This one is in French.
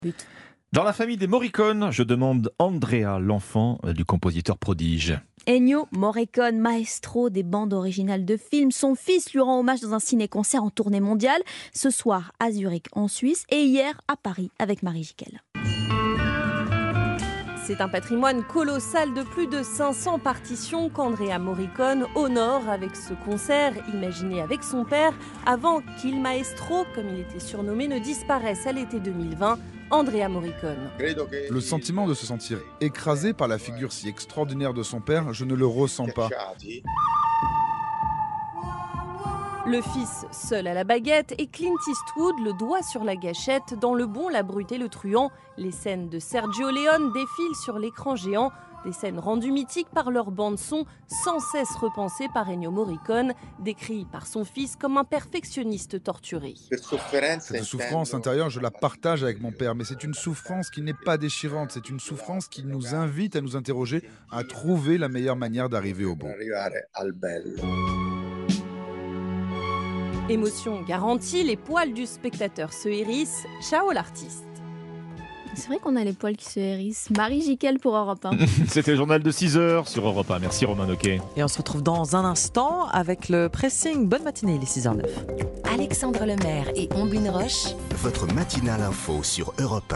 But. Dans la famille des Morricone, je demande Andrea, l'enfant du compositeur prodige. Ennio Morricone, maestro des bandes originales de films. Son fils lui rend hommage dans un ciné-concert en tournée mondiale. Ce soir à Zurich en Suisse et hier à Paris avec Marie Jiquel. C'est un patrimoine colossal de plus de 500 partitions qu'Andrea Morricone honore avec ce concert imaginé avec son père avant qu'Il Maestro, comme il était surnommé, ne disparaisse à l'été 2020. Andrea Morricone. Le sentiment de se sentir écrasé par la figure si extraordinaire de son père, je ne le ressens pas. Le fils seul à la baguette et Clint Eastwood le doigt sur la gâchette dans Le Bon, la Brute et le Truand. Les scènes de Sergio Leone défilent sur l'écran géant. Des scènes rendues mythiques par leur bande-son, sans cesse repensées par Ennio Morricone, décrit par son fils comme un perfectionniste torturé. Cette souffrance intérieure, je la partage avec mon père, mais c'est une souffrance qui n'est pas déchirante, c'est une souffrance qui nous invite à nous interroger, à trouver la meilleure manière d'arriver au bon. Émotion garantie, les poils du spectateur se hérissent. Ciao l'artiste. C'est vrai qu'on a les poils qui se hérissent. Marie Jiquel pour Europe 1. C'était le journal de 6h sur Europe 1. Merci Romain Noquet. Et on se retrouve dans un instant avec le pressing. Bonne matinée, il est 6h09. Alexandre Lemaire et Omblin Roche. Votre matinale info sur Europe 1.